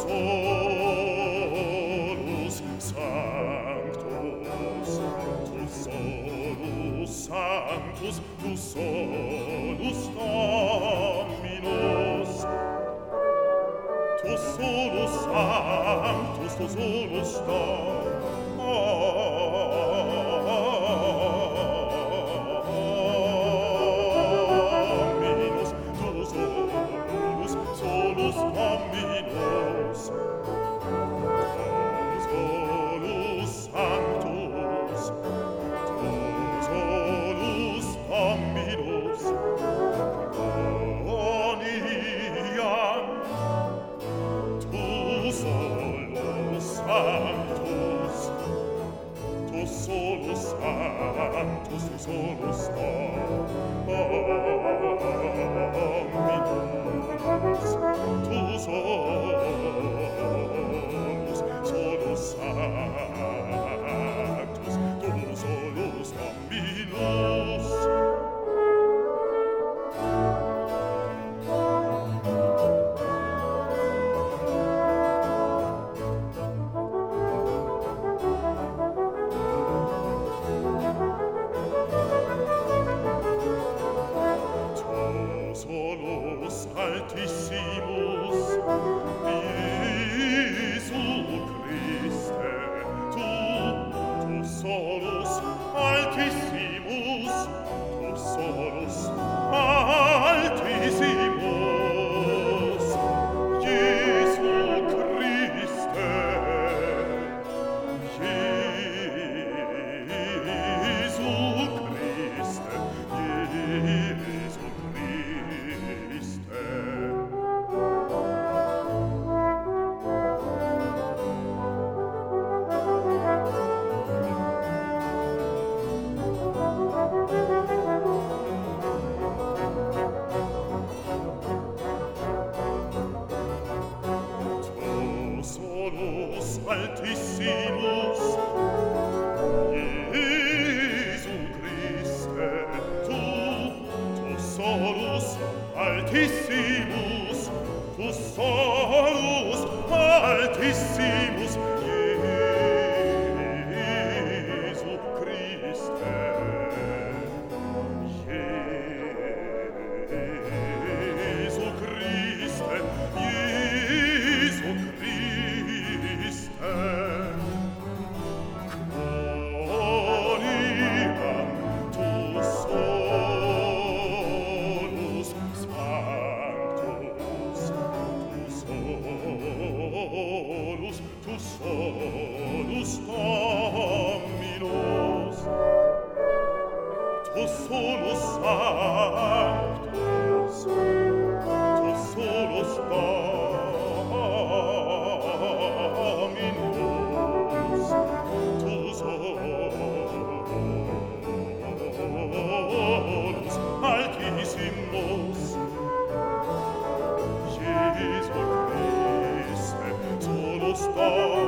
solus sanctus, tu solus sanctus, tu solus Dominus, tu solus sanctus, tu solus Dominus, tu solus, solus Dominus, tu solus sanctus, tu solus Dominus, Doniam, tu solus sanctus, tu solus sanctus, tu solus Dominus, tu solus, solus sanctus, tu solus Dominus. Solus altissimus, Iesu Christe, tu solus altissimus, tu solus altissimus, Iesu Christe, Iesu Christe, Iesu Christe. Tu solus altissimus, Iesu Christe, tu solus altissimus, tu solus altissimus, Iesu Christe, Iesu Christe, Iesu Christe. Quoniam tu solus sanctus, tu solus Dominus, tu solus sanctus, tu solus Dominus, tu solus altissimus, Iesu Christe, solus Dominus,